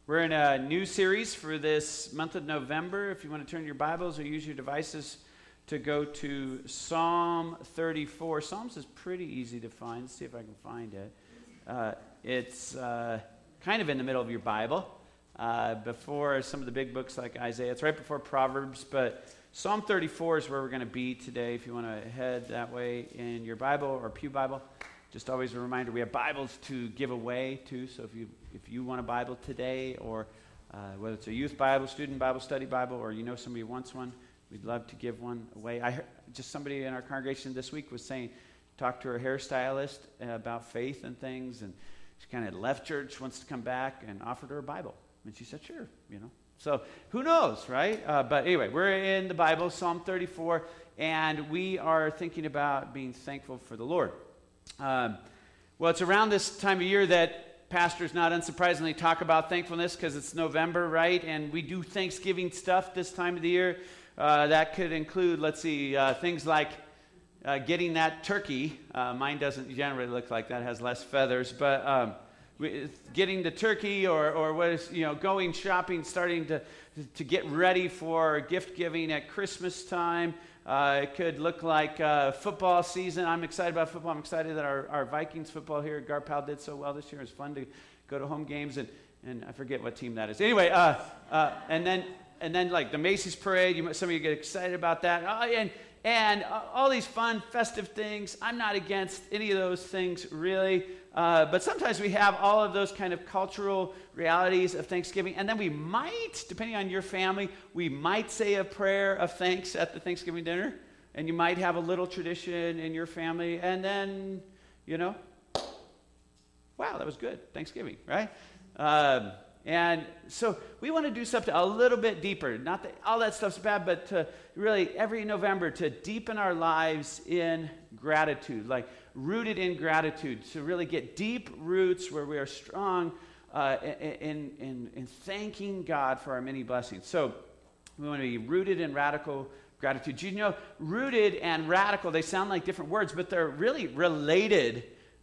We're in a new series for this month of November. If you want to turn your Bibles or use your devices to go to Psalm 34. Psalms is pretty easy to find. Let's see if I can find it. It's kind of in the middle of your Bible, before some of the big books like Isaiah. It's right before Proverbs, but Psalm 34 is where we're going to be today. If you want to head that way in your Bible or Pew Bible. Just always a reminder, we have Bibles to give away too, so if you want a Bible today, or whether it's a youth Bible, student Bible, study Bible, or you know somebody who wants one, we'd love to give one away. I heard just somebody in our congregation this week was saying, talked to her hairstylist about faith and things, and she kind of left church, wants to come back, and offered her a Bible. And she said, sure, you know. So who knows, right? But anyway, we're in the Bible, Psalm 34, and we are thinking about being thankful for the Lord. Well, it's around this time of year that pastors, not unsurprisingly, talk about thankfulness because it's November, right? And we do Thanksgiving stuff this time of the year. That could include, let's see, things like getting that turkey. Mine doesn't generally look like that, has less feathers, but getting the turkey or what is, going shopping, starting to get ready for gift giving at Christmas time. It could look like football season. I'm excited about football. I'm excited that our Vikings football here at Garpal did so well this year. It was fun to go to home games, and I forget what team that is. Anyway, and then like the Macy's parade. Some of you get excited about that. And all these fun, festive things. I'm not against any of those things, really. But sometimes we have all of those kind of cultural realities of Thanksgiving. And then we might, depending on your family, we might say a prayer of thanks at the Thanksgiving dinner. And you might have a little tradition in your family. And then, wow, that was good. Thanksgiving, right? And so we want to do something a little bit deeper. Not that all that stuff's bad, but to really every November to deepen our lives in gratitude, like rooted in gratitude, to really get deep roots where we are strong in thanking God for our many blessings. So we want to be rooted in radical gratitude. Do you know, rooted and radical, they sound like different words, but they're really related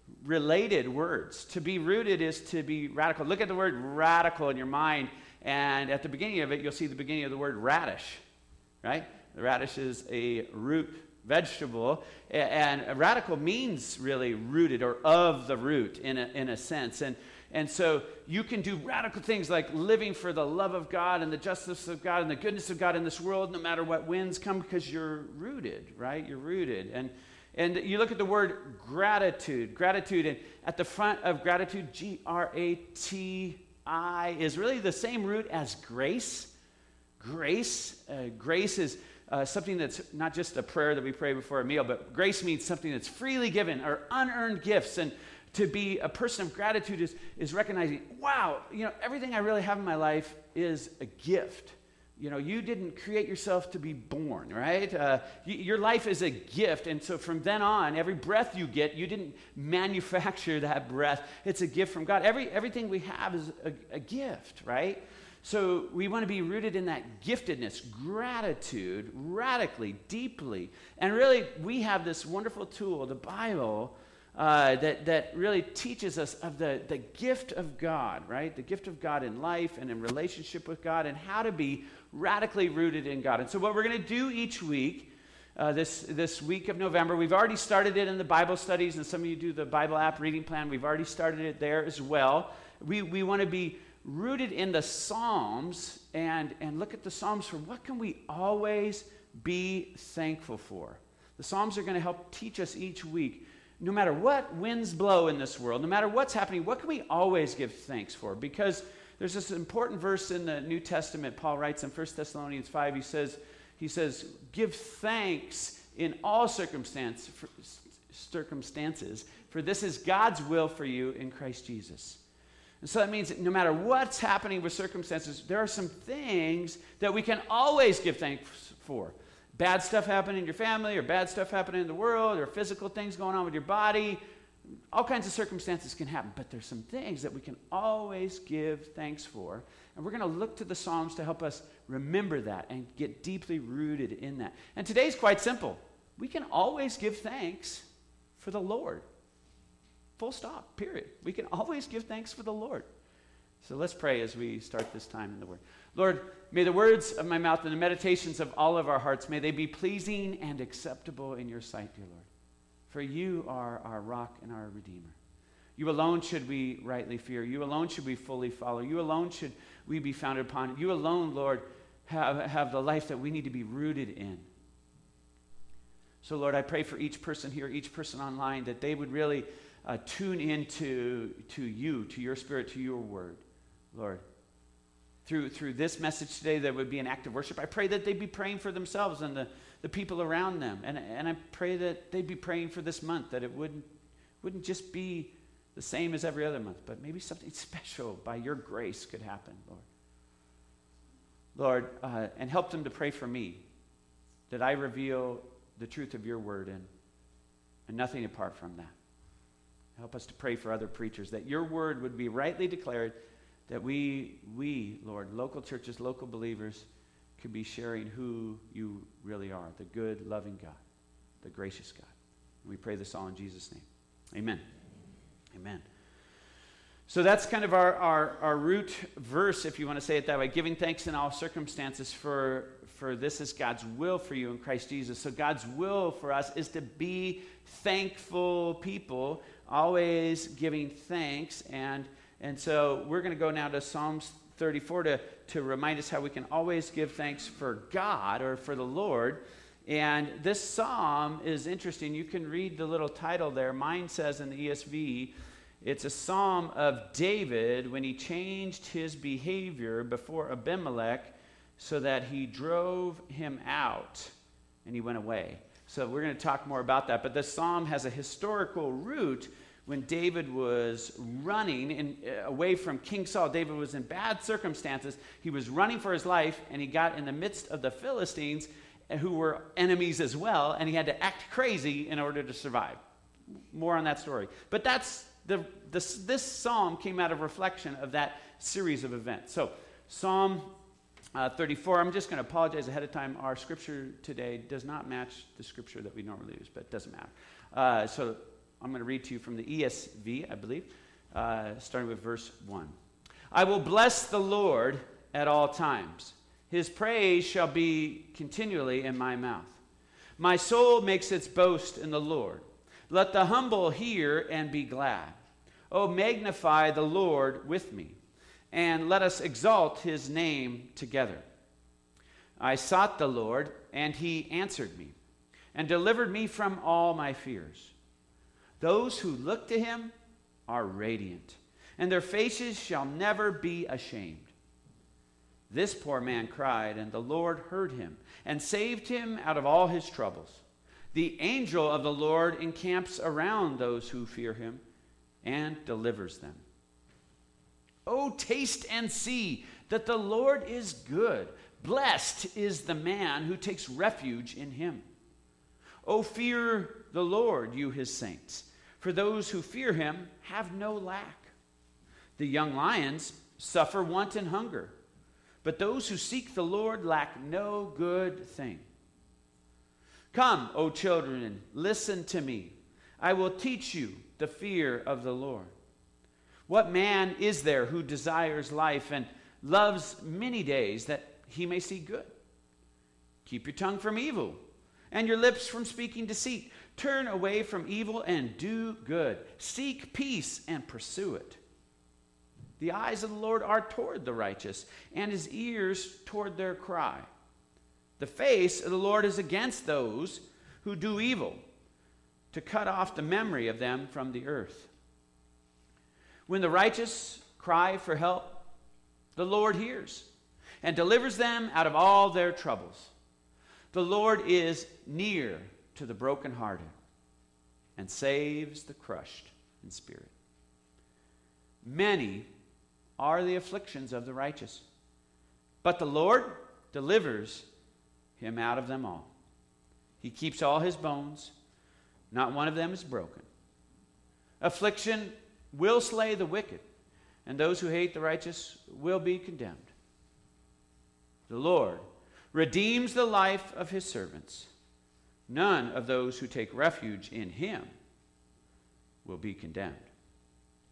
words. To be rooted is to be radical. Look at the word radical in your mind, and at the beginning of it, you'll see the beginning of the word radish, right? The radish is a root vegetable, and radical means really rooted or of the root in a sense. And so you can do radical things like living for the love of God and the justice of God and the goodness of God in this world, no matter what winds come, because you're rooted, right? You're rooted. And you look at the word gratitude, and at the front of gratitude, Grati, is really the same root as grace. Grace is something that's not just a prayer that we pray before a meal, but grace means something that's freely given or unearned gifts. And to be a person of gratitude is recognizing, wow, everything I really have in my life is a gift. You didn't create yourself to be born, right? Your life is a gift, and so from then on, every breath you get, you didn't manufacture that breath. It's a gift from God. Everything we have is a gift, right? So we want to be rooted in that giftedness, gratitude, radically, deeply. And really, we have this wonderful tool, the Bible, that really teaches us of the gift of God, right? The gift of God in life and in relationship with God, and how to be radically rooted in God. And so what we're going to do each week, this week of November, we've already started it in the Bible studies, and some of you do the Bible app reading plan. We've already started it there as well. We want to be rooted in the Psalms and look at the Psalms for what can we always be thankful for. The Psalms are going to help teach us each week, no matter what winds blow in this world, no matter what's happening, what can we always give thanks for? Because there's this important verse in the New Testament. Paul writes in 1 Thessalonians 5, he says, give thanks in all circumstances, for this is God's will for you in Christ Jesus. And so that means that no matter what's happening with circumstances, there are some things that we can always give thanks for. Bad stuff happening in your family, or bad stuff happening in the world, or physical things going on with your body. All kinds of circumstances can happen, but there's some things that we can always give thanks for. And we're going to look to the Psalms to help us remember that and get deeply rooted in that. And today's quite simple. We can always give thanks for the Lord. Full stop, period. We can always give thanks for the Lord. So let's pray as we start this time in the Word. Lord, may the words of my mouth and the meditations of all of our hearts, may they be pleasing and acceptable in your sight, dear Lord. For you are our rock and our Redeemer. You alone should we rightly fear. You alone should we fully follow. You alone should we be founded upon. You alone, Lord, have the life that we need to be rooted in. So, Lord, I pray for each person here, each person online, that they would really tune into you, to your Spirit, to your word, Lord. Through this message today, that would be an act of worship. I pray that they'd be praying for themselves and the people around them. And I pray that they'd be praying for this month, that it wouldn't just be the same as every other month, but maybe something special by your grace could happen, Lord. Lord, and help them to pray for me, that I reveal the truth of your word and nothing apart from that. Help us to pray for other preachers, that your word would be rightly declared, that we, Lord, local churches, local believers, could be sharing who you really are, the good, loving God, the gracious God. And we pray this all in Jesus' name. Amen. Amen. So that's kind of our root verse, if you want to say it that way, giving thanks in all circumstances, for this is God's will for you in Christ Jesus. So God's will for us is to be thankful people, always giving thanks. And so we're going to go now to Psalms 34 to remind us how we can always give thanks for God or for the Lord. And this psalm is interesting. You can read the little title there. Mine says in the ESV, it's a psalm of David when he changed his behavior before Abimelech so that he drove him out and he went away. So we're going to talk more about that. But this psalm has a historical root. When David was running away from King Saul, David was in bad circumstances. He was running for his life, and he got in the midst of the Philistines, who were enemies as well, and he had to act crazy in order to survive. More on that story. But this psalm came out of reflection of that series of events. So Psalm 34, I'm just going to apologize ahead of time. Our scripture today does not match the scripture that we normally use, but it doesn't matter. So I'm going to read to you from the ESV, I believe, starting with verse 1. I will bless the Lord at all times. His praise shall be continually in my mouth. My soul makes its boast in the Lord. Let the humble hear and be glad. Oh, magnify the Lord with me, and let us exalt his name together. I sought the Lord, and he answered me, and delivered me from all my fears. Those who look to him are radiant, and their faces shall never be ashamed. This poor man cried, and the Lord heard him, and saved him out of all his troubles. The angel of the Lord encamps around those who fear him, and delivers them. Oh, taste and see that the Lord is good. Blessed is the man who takes refuge in him. Oh, fear the Lord, you his saints, for those who fear him have no lack. The young lions suffer want and hunger, but those who seek the Lord lack no good thing. Come, O children, listen to me. I will teach you the fear of the Lord. What man is there who desires life and loves many days that he may see good? Keep your tongue from evil and your lips from speaking deceit. Turn away from evil and do good. Seek peace and pursue it. The eyes of the Lord are toward the righteous, and his ears toward their cry. The face of the Lord is against those who do evil, to cut off the memory of them from the earth. When the righteous cry for help, the Lord hears and delivers them out of all their troubles. The Lord is near to the brokenhearted and saves the crushed in spirit. Many are the afflictions of the righteous, but the Lord delivers him out of them all. He keeps all his bones, not one of them is broken. Affliction will slay the wicked, and those who hate the righteous will be condemned. The Lord redeems the life of his servants. None of those who take refuge in him will be condemned.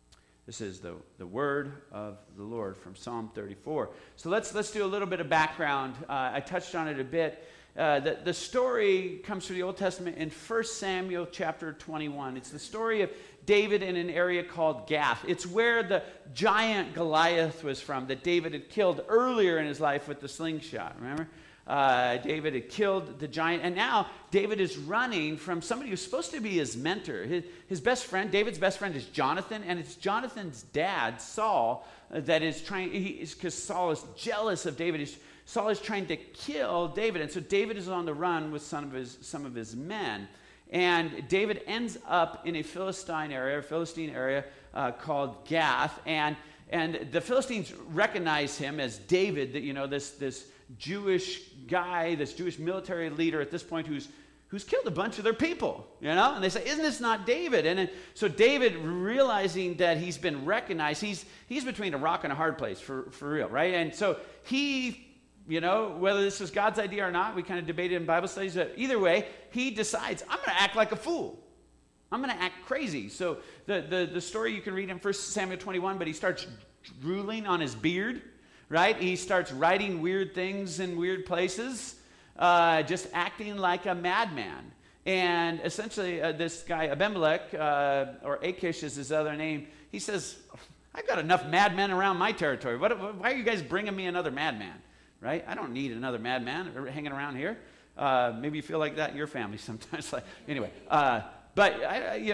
This is the word of the Lord from Psalm 34. So let's do a little bit of background. I touched on it a bit. The story comes from the Old Testament in 1 Samuel chapter 21. It's the story of David in an area called Gath. It's where the giant Goliath was from that David had killed earlier in his life with the slingshot. Remember? David had killed the giant, and now David is running from somebody who's supposed to be his mentor. His best friend, David's best friend, is Jonathan, and it's Jonathan's dad, Saul, that is trying, because Saul is jealous of David. Saul is trying to kill David, and so David is on the run with some of his men. And David ends up in a Philistine area called Gath, and the Philistines recognize him as David, that this Jewish guy, this Jewish military leader at this point who's killed a bunch of their people, and they say, isn't this not David? And so David, realizing that he's been recognized, he's between a rock and a hard place for real, right? And so he, whether this was God's idea or not, we kind of debated in Bible studies, but either way, he decides, I'm going to act like a fool. I'm going to act crazy. So the story you can read in 1 Samuel 21, but he starts drooling on his beard, right? He starts writing weird things in weird places, just acting like a madman. And essentially, this guy, Abimelech, or Achish is his other name, he says, I've got enough madmen around my territory. Why are you guys bringing me another madman? Right? I don't need another madman hanging around here. Maybe you feel like that in your family sometimes. Anyway, but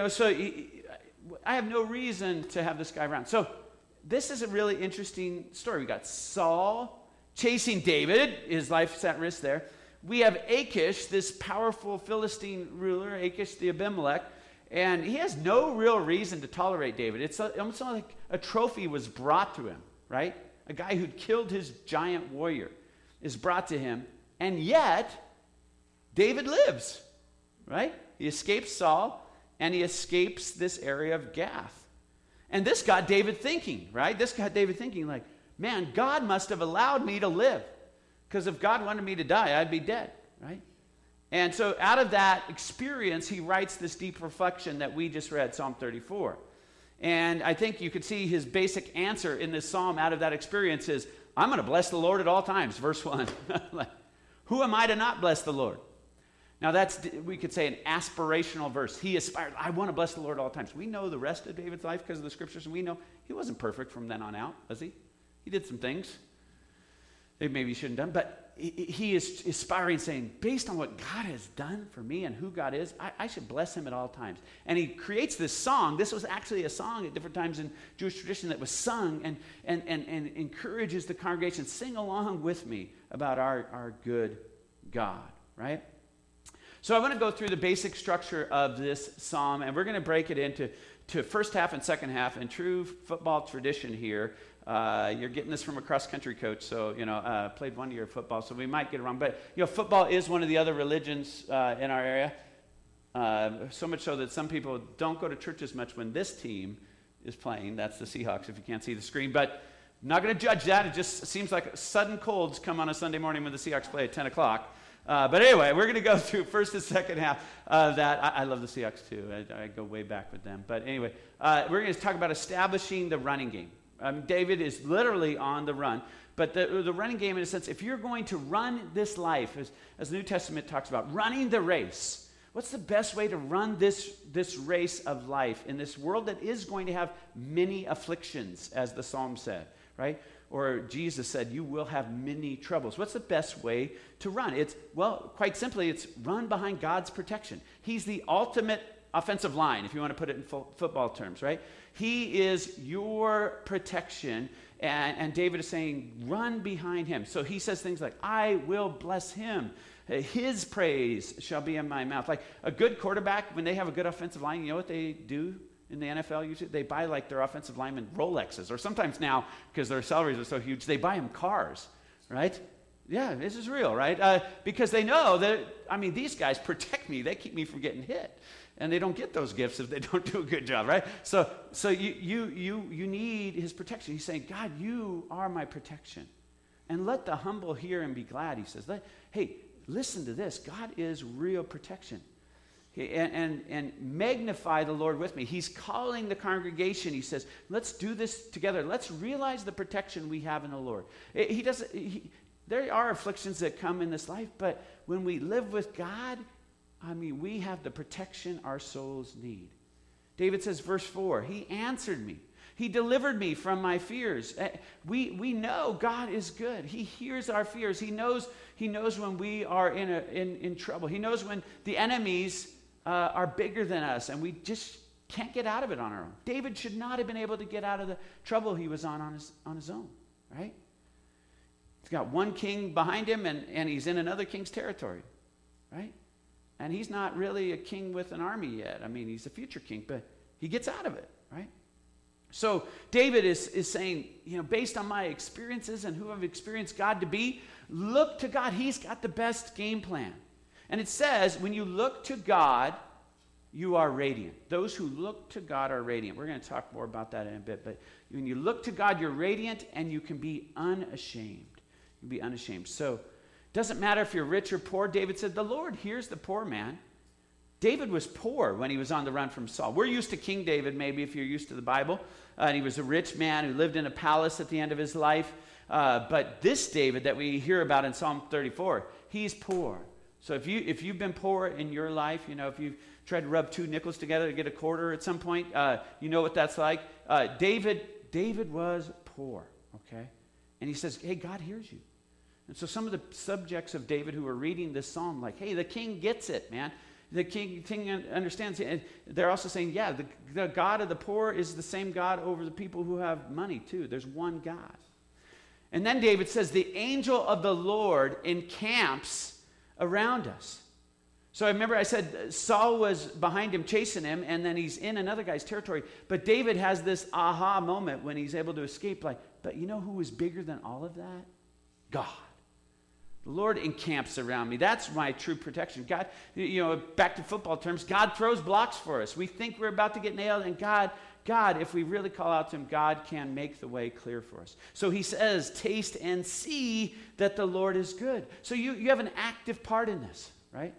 I have no reason to have this guy around. So this is a really interesting story. We got Saul chasing David. His life's at risk there. We have Achish, this powerful Philistine ruler, Achish the Abimelech, and he has no real reason to tolerate David. It's almost like a trophy was brought to him, right? A guy who'd killed his giant warrior is brought to him, and yet David lives, right? He escapes Saul, and he escapes this area of Gath. And this got David thinking, right? This got David thinking like, man, God must have allowed me to live, because if God wanted me to die, I'd be dead, right? And so out of that experience, he writes this deep reflection that we just read, Psalm 34. And I think you could see his basic answer in this psalm out of that experience is, I'm going to bless the Lord at all times, verse 1. Like, who am I to not bless the Lord? Now that's, we could say, an aspirational verse. He aspired, I want to bless the Lord at all times. We know the rest of David's life because of the scriptures, and we know he wasn't perfect from then on out, was he? He did some things that maybe he shouldn't have done, but he is aspiring, saying, based on what God has done for me and who God is, I should bless him at all times. And he creates this song. This was actually a song at different times in Jewish tradition that was sung and encourages the congregation, sing along with me about our good God, right? So I want to go through the basic structure of this psalm, and we're going to break it into first half and second half in true football tradition here. You're getting this from a cross-country coach, so, played 1 year of football, so we might get it wrong. But, football is one of the other religions in our area, so much so that some people don't go to church as much when this team is playing. That's the Seahawks, if you can't see the screen. But I'm not going to judge that. It just seems like sudden colds come on a Sunday morning when the Seahawks play at 10 o'clock. But anyway, we're going to go through first and second half of that. I love the Seahawks, too. I go way back with them. But anyway, we're going to talk about establishing the running game. David is literally on the run, but the running game, in a sense, if you're going to run this life, as the New Testament talks about, running the race, what's the best way to run this race of life in this world that is going to have many afflictions, as the Psalm said, right? Or Jesus said, you will have many troubles. What's the best way to run? Quite simply, it's run behind God's protection. He's the ultimate offensive line, if you want to put it in football terms, right? He is your protection, and David is saying, run behind him. So he says things like, I will bless him. His praise shall be in my mouth. Like a good quarterback, when they have a good offensive line, you know what they do in the NFL usually? They buy like their offensive linemen Rolexes, or sometimes now, because their salaries are so huge, they buy them cars, right? Yeah, this is real, right? Because they know that, these guys protect me. They keep me from getting hit. And they don't get those gifts if they don't do a good job, right? So you need his protection. He's saying, God, you are my protection. And let the humble hear and be glad, he says. Hey, listen to this. God is real protection. and magnify the Lord with me. He's calling the congregation. He says, let's do this together. Let's realize the protection we have in the Lord. There are afflictions that come in this life, but when we live with God, we have the protection our souls need. David says, verse 4, he answered me. He delivered me from my fears. We know God is good. He hears our fears. He knows when we are in trouble. He knows when the enemies are bigger than us, and we just can't get out of it on our own. David should not have been able to get out of the trouble he was on his own, right? He's got one king behind him, and he's in another king's territory, right? And he's not really a king with an army yet. He's a future king, but he gets out of it, right? So David is saying, based on my experiences and who I've experienced God to be, look to God. He's got the best game plan. And it says, when you look to God, you are radiant. Those who look to God are radiant. We're going to talk more about that in a bit. But when you look to God, you're radiant, and you can be unashamed. You can be unashamed. So it doesn't matter if you're rich or poor. David said, the Lord hears the poor man. David was poor when he was on the run from Saul. We're used to King David, maybe, if you're used to the Bible. And he was a rich man who lived in a palace at the end of his life. But this David that we hear about in Psalm 34, he's poor. So if you've been poor in your life, if you've tried to rub two nickels together to get a quarter at some point, you know what that's like. David was poor, okay? And he says, hey, God hears you. And so some of the subjects of David who are reading this psalm, like, hey, the king gets it, man. The king understands. And they're also saying, yeah, the God of the poor is the same God over the people who have money too. There's one God. And then David says, the angel of the Lord encamps around us. So I remember I said Saul was behind him chasing him, and then he's in another guy's territory. But David has this aha moment when he's able to escape. But you know who is bigger than all of that? God. The Lord encamps around me. That's my true protection. God, back to football terms, God throws blocks for us. We think we're about to get nailed, and God, if we really call out to him, God can make the way clear for us. So he says, taste and see that the Lord is good. So you have an active part in this, right?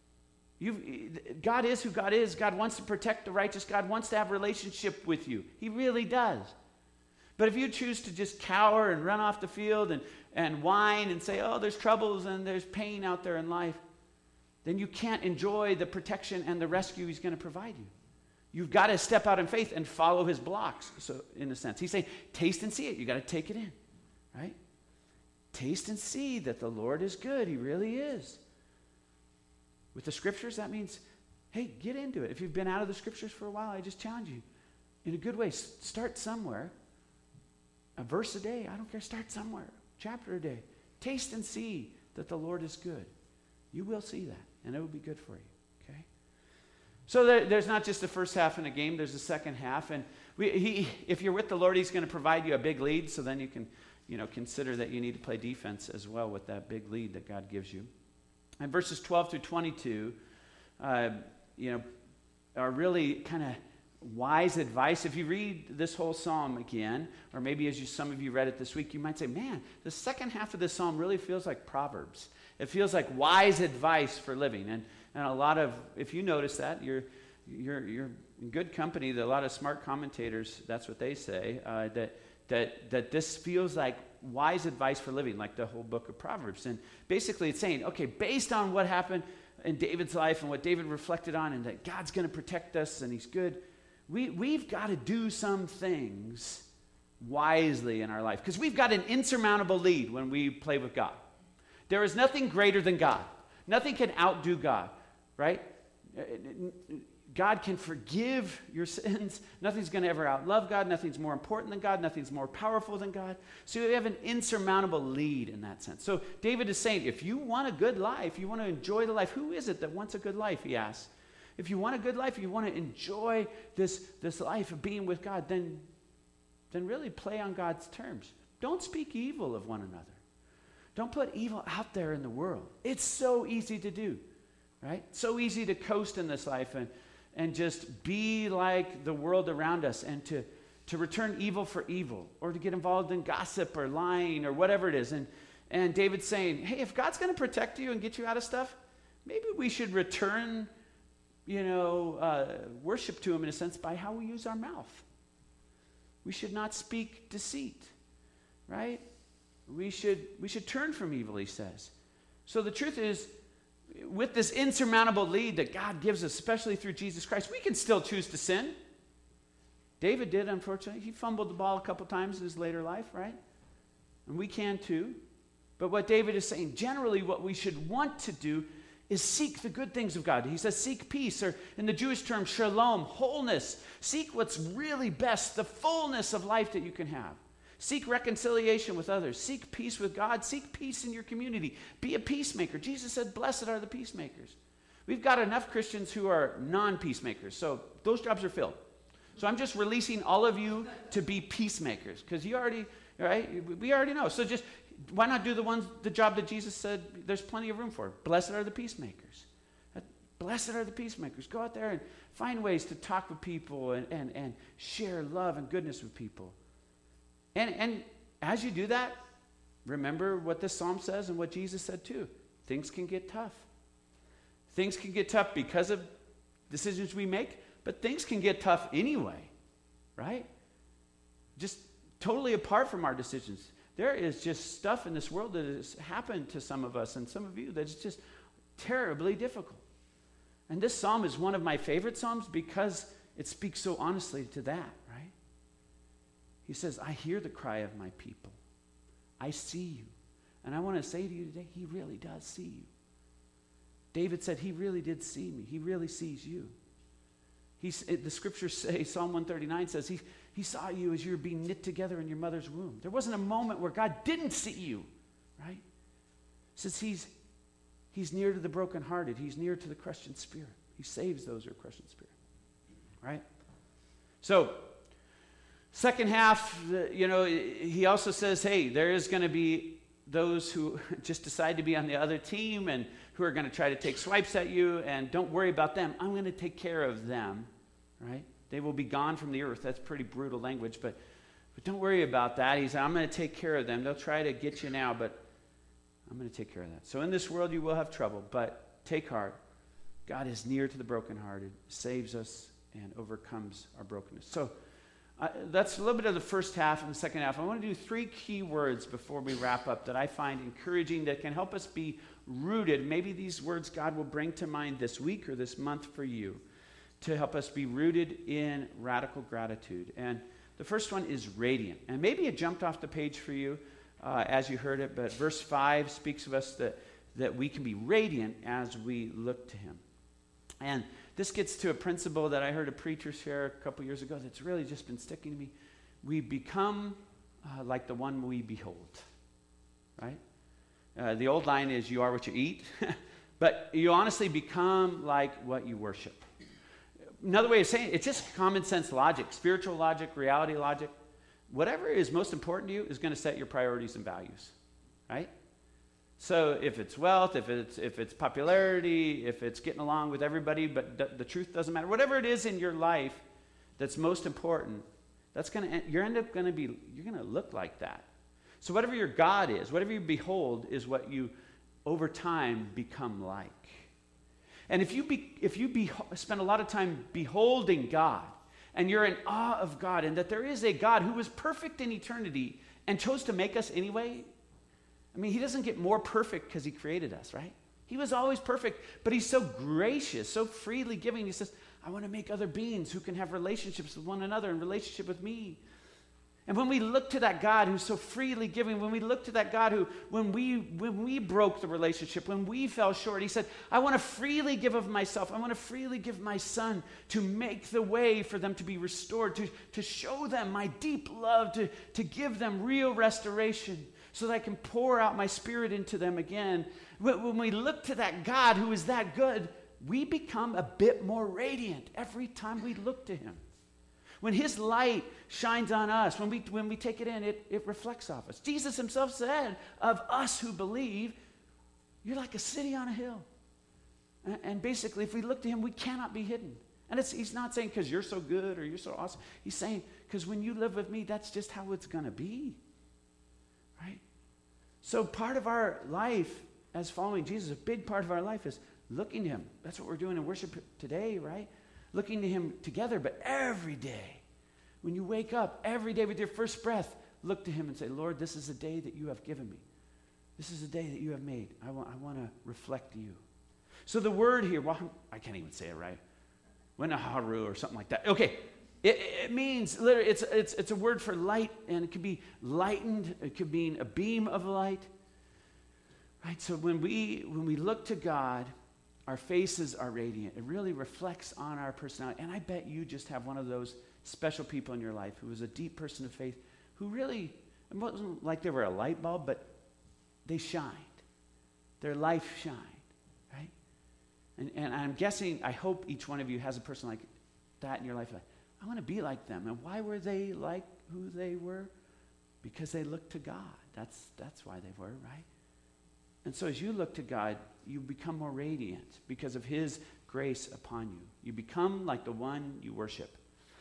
God is who God is. God wants to protect the righteous. God wants to have a relationship with you. He really does. But if you choose to just cower and run off the field and whine and say, oh, there's troubles and there's pain out there in life, then you can't enjoy the protection and the rescue he's going to provide you. You've got to step out in faith and follow his blocks, so in a sense. He's saying, taste and see it. You've got to take it in, right? Taste and see that the Lord is good. He really is. With the scriptures, that means, hey, get into it. If you've been out of the scriptures for a while, I just challenge you. In a good way, start somewhere. A verse a day, I don't care. Start somewhere. Chapter a day. Taste and see that the Lord is good. You will see that, and it will be good for you. Okay? So there's not just the first half in a game, there's the second half. And if you're with the Lord, he's going to provide you a big lead, so then you can consider that you need to play defense as well with that big lead that God gives you. And verses 12 through 22, are really kind of wise advice. If you read this whole psalm again, or maybe as some of you read it this week, you might say, man, the second half of this psalm really feels like Proverbs. It feels like wise advice for living. And a lot of, if you notice that, you're in good company. A lot of smart commentators, that's what they say, that this feels like wise advice for living, like the whole book of Proverbs. And basically it's saying, okay, based on what happened in David's life and what David reflected on, and that God's going to protect us and he's good, we've got to do some things wisely in our life, because we've got an insurmountable lead when we play with God. There is nothing greater than God. Nothing can outdo God, right? God can forgive your sins. Nothing's going to ever outlove God. Nothing's more important than God. Nothing's more powerful than God. So you have an insurmountable lead in that sense. So David is saying, if you want a good life, you want to enjoy the life, who is it that wants a good life, he asks. If you want a good life, you want to enjoy this life of being with God, then really play on God's terms. Don't speak evil of one another. Don't put evil out there in the world. It's so easy to do, right? So easy to coast in this life and just be like the world around us, and to return evil for evil, or to get involved in gossip or lying or whatever it is. And David's saying, hey, if God's going to protect you and get you out of stuff, maybe we should return worship to him in a sense by how we use our mouth. We should not speak deceit, right? We should turn from evil, he says. So the truth is, with this insurmountable lead that God gives us, especially through Jesus Christ, we can still choose to sin. David did, unfortunately. He fumbled the ball a couple times in his later life, right? And we can too. But what David is saying, generally what we should want to do is seek the good things of God. He says seek peace, or in the Jewish term, shalom, wholeness. Seek what's really best, the fullness of life that you can have. Seek reconciliation with others. Seek peace with God. Seek peace in your community. Be a peacemaker. Jesus said, blessed are the peacemakers. We've got enough Christians who are non-peacemakers, so those jobs are filled. So I'm just releasing all of you to be peacemakers, because you already, right? We already know. So just, why not do the job that Jesus said there's plenty of room for? Blessed are the peacemakers. Blessed are the peacemakers. Go out there and find ways to talk with people and share love and goodness with people. And as you do that, remember what this psalm says and what Jesus said too. Things can get tough. Things can get tough because of decisions we make, but things can get tough anyway, right? Just totally apart from our decisions. There is just stuff in this world that has happened to some of us and some of you that's just terribly difficult. And this psalm is one of my favorite psalms because it speaks so honestly to that, right? He says, I hear the cry of my people. I see you. And I want to say to you today, he really does see you. David said, he really did see me. He really sees you. The scriptures say, Psalm 139 says, he saw you as you were being knit together in your mother's womb. There wasn't a moment where God didn't see you, right? It says he's near to the brokenhearted. He's near to the crushed in spirit. He saves those who are crushed in spirit, right? So, second half, he also says, hey, there is going to be those who just decide to be on the other team and who are going to try to take swipes at you, and don't worry about them. I'm going to take care of them, right? They will be gone from the earth. That's pretty brutal language, but don't worry about that. He said, I'm going to take care of them. They'll try to get you now, but I'm going to take care of that. So in this world you will have trouble, but take heart. God is near to the brokenhearted, saves us, and overcomes our brokenness. So that's a little bit of the first half. And the second half, I want to do 3 key words before we wrap up that I find encouraging, that can help us be rooted. Maybe these words God will bring to mind this week or this month for you to help us be rooted in radical gratitude. And the first one is radiant. And maybe it jumped off the page for you as you heard it, but verse 5 speaks of us that we can be radiant as we look to him. And this gets to a principle that I heard a preacher share a couple years ago that's really just been sticking to me. We become like the one we behold, right? The old line is, you are what you eat, but you honestly become like what you worship. Another way of saying it, it's just common sense logic, spiritual logic, reality logic. Whatever is most important to you is going to set your priorities and values, right? So if it's wealth, if it's popularity, if it's getting along with everybody, but the truth doesn't matter, whatever it is in your life that's most important, you're going to look like that. So whatever your God is, whatever you behold, is what you over time become like. And if you spend a lot of time beholding God, and you're in awe of God, and that there is a God who was perfect in eternity and chose to make us anyway. I mean, he doesn't get more perfect because he created us, right? He was always perfect, but he's so gracious, so freely giving. He says, I want to make other beings who can have relationships with one another and relationship with me. And when we look to that God who's so freely giving, when we look to that God who, when we broke the relationship, when we fell short, he said, I want to freely give of myself. I want to freely give my son to make the way for them to be restored, to show them my deep love, to give them real restoration so that I can pour out my spirit into them again. When we look to that God who is that good, we become a bit more radiant every time we look to him. When his light shines on us, when we take it in, it reflects off us. Jesus himself said of us who believe, you're like a city on a hill. And basically, if we look to him, we cannot be hidden. And he's not saying because you're so good or you're so awesome. He's saying because when you live with me, that's just how it's going to be. Right? So part of our life as following Jesus, a big part of our life is looking to him. That's what we're doing in worship today, right? Looking to him together, but every day. When you wake up, every day with your first breath, look to him and say, Lord, this is the day that you have given me. This is the day that you have made. I want to reflect you. So the word here, well, I can't even say it right. Wenaharu or something like that. Okay, it means, literally, it's a word for light, and it could be lightened. It could mean a beam of light. Right, so when we look to God, our faces are radiant. It really reflects on our personality. And I bet you just have one of those special people in your life who was a deep person of faith, who really, it wasn't like they were a light bulb, but they shined. Their life shined, right? And I'm guessing, I hope each one of you has a person like that in your life. Like, I want to be like them. And why were they like who they were? Because they looked to God. That's why they were, right? And so as you look to God, you become more radiant because of his grace upon you. You become like the one you worship.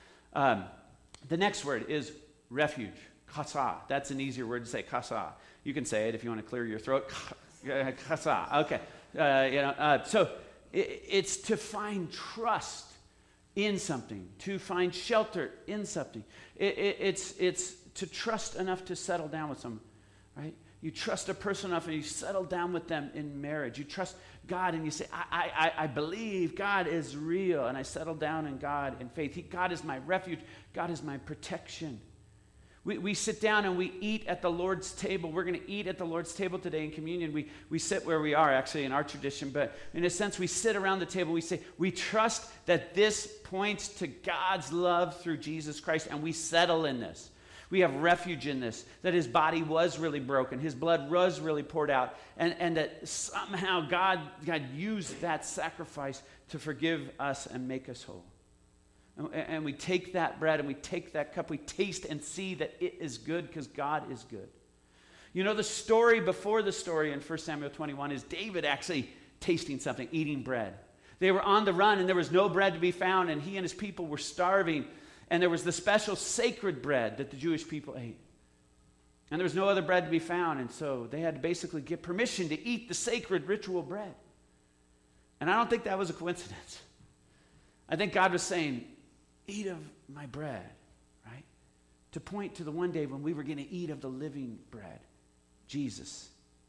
The next word is refuge, kasa. That's an easier word to say, kasa. You can say it if you want to clear your throat. Kasa, okay. So it's to find trust in something, to find shelter in something. It's to trust enough to settle down with someone, right? You trust a person enough and you settle down with them in marriage. You trust God and you say, I believe God is real, and I settle down in God in faith. God is my refuge. God is my protection. We sit down and we eat at the Lord's table. We're going to eat at the Lord's table today in communion. We sit where we are, actually, in our tradition. But in a sense, we sit around the table. We say, we trust that this points to God's love through Jesus Christ, and we settle in this. We have refuge in this, that his body was really broken, his blood was really poured out, and that somehow God used that sacrifice to forgive us and make us whole. And we take that bread and we take that cup, we taste and see that it is good because God is good. You know, the story before the story in 1 Samuel 21 is David actually tasting something, eating bread. They were on the run and there was no bread to be found, and he and his people were starving. And there was the special sacred bread that the Jewish people ate. And there was no other bread to be found. And so they had to basically get permission to eat the sacred ritual bread. And I don't think that was a coincidence. I think God was saying, eat of my bread, right? To point to the one day when we were going to eat of the living bread, Jesus.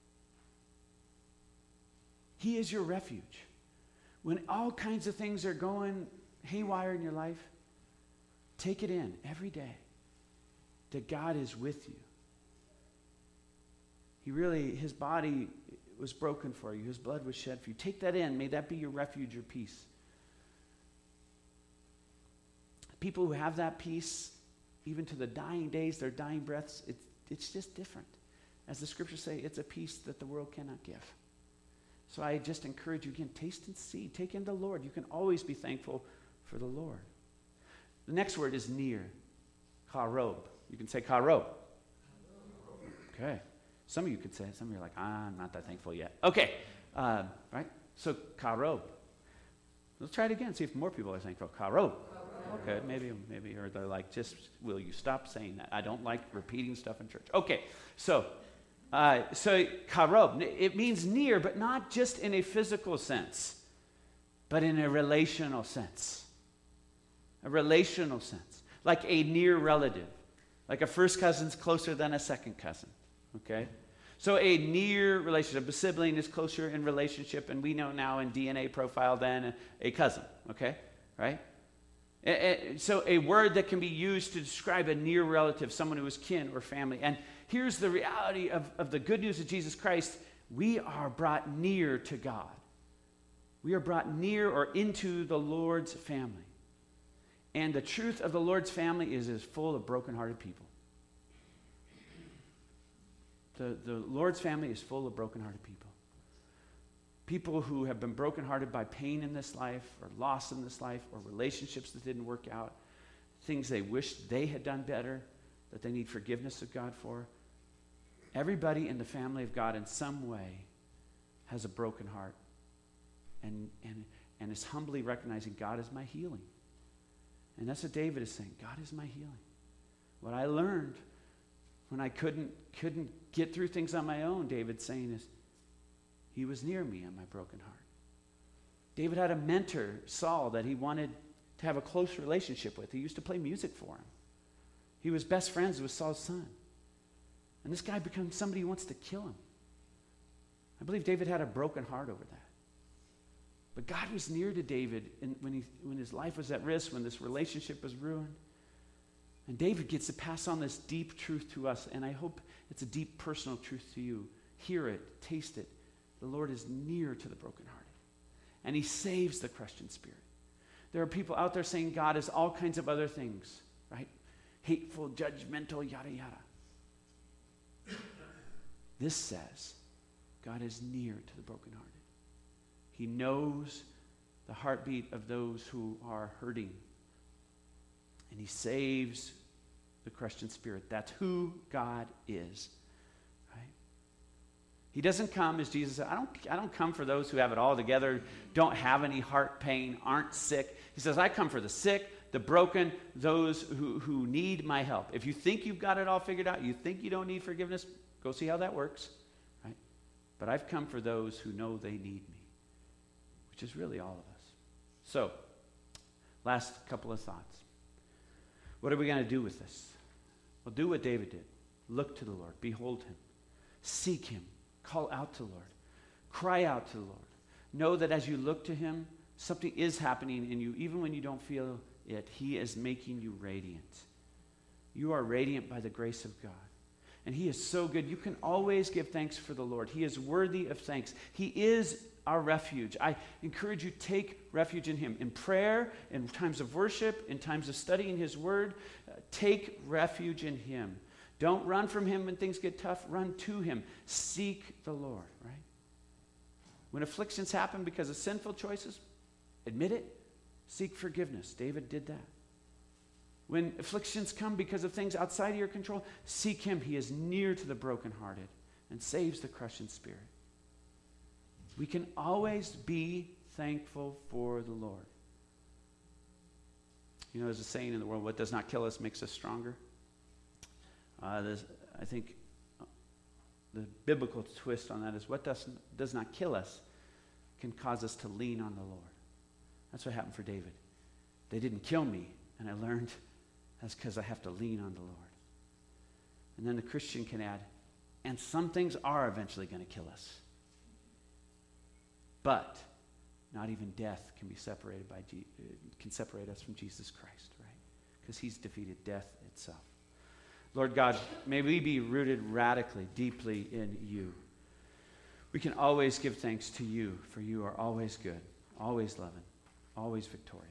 He is your refuge. When all kinds of things are going haywire in your life, take it in every day that God is with you. His body was broken for you. His blood was shed for you. Take that in. May that be your refuge, your peace. People who have that peace, even to the dying days, their dying breaths, it's just different. As the scriptures say, it's a peace that the world cannot give. So I just encourage you again, taste and see. Take in the Lord. You can always be thankful for the Lord. The next word is near. Karob. You can say karob. Okay. Some of you could say it. Some of you are like, I'm not that thankful yet. Okay. Right? So karob. Let's try it again. See if more people are thankful. Karob. Okay. Maybe, or they're like, just, will you stop saying that? I don't like repeating stuff in church. Okay. So karob. It means near, but not just in a physical sense, but in a relational sense. A relational sense, like a near relative, like a first cousin's closer than a second cousin, okay? So a near relationship, a sibling is closer in relationship, and we know now in DNA profile than a cousin, okay, right? So a word that can be used to describe a near relative, someone who is kin or family. And here's the reality of the good news of Jesus Christ. We are brought near to God. We are brought near or into the Lord's family. And the truth of the Lord's family is full of brokenhearted people. The Lord's family is full of brokenhearted people. People who have been brokenhearted by pain in this life, or loss in this life, or relationships that didn't work out, things they wish they had done better, that they need forgiveness of God for. Everybody in the family of God in some way has a broken heart and is humbly recognizing God is my healing. And that's what David is saying. God is my healing. What I learned when I couldn't get through things on my own, David's saying, is he was near me in my broken heart. David had a mentor, Saul, that he wanted to have a close relationship with. He used to play music for him. He was best friends with Saul's son. And this guy becomes somebody who wants to kill him. I believe David had a broken heart over that. But God was near to David when his life was at risk, when this relationship was ruined. And David gets to pass on this deep truth to us, and I hope it's a deep personal truth to you. Hear it, taste it. The Lord is near to the brokenhearted, and he saves the crushed in spirit. There are people out there saying God is all kinds of other things, right? Hateful, judgmental, yada, yada. This says God is near to the brokenhearted. He knows the heartbeat of those who are hurting. And he saves the crushed in spirit. That's who God is. Right? He doesn't come, as Jesus said, I don't come for those who have it all together, don't have any heart pain, aren't sick. He says, I come for the sick, the broken, those who need my help. If you think you've got it all figured out, you think you don't need forgiveness, go see how that works. Right? But I've come for those who know they need me, which is really all of us. So, last couple of thoughts. What are we going to do with this? Well, do what David did. Look to the Lord. Behold him. Seek him. Call out to the Lord. Cry out to the Lord. Know that as you look to him, something is happening in you. Even when you don't feel it, he is making you radiant. You are radiant by the grace of God. And he is so good. You can always give thanks for the Lord. He is worthy of thanks. He is our refuge. I encourage you, take refuge in him. In prayer, in times of worship, in times of studying his word, take refuge in him. Don't run from him when things get tough. Run to him. Seek the Lord, right? When afflictions happen because of sinful choices, admit it. Seek forgiveness. David did that. When afflictions come because of things outside of your control, seek him. He is near to the brokenhearted and saves the crushed in spirit. We can always be thankful for the Lord. You know, there's a saying in the world, what does not kill us makes us stronger. I think the biblical twist on that is what does not kill us can cause us to lean on the Lord. That's what happened for David. They didn't kill me, and I learned that's because I have to lean on the Lord. And then the Christian can add, and some things are eventually going to kill us. But not even death can separate us from Jesus Christ, right? Because he's defeated death itself. Lord God, may we be rooted radically, deeply in you. We can always give thanks to you, for you are always good, always loving, always victorious.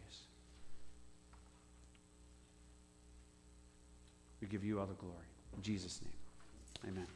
We give you all the glory. In Jesus' name, amen.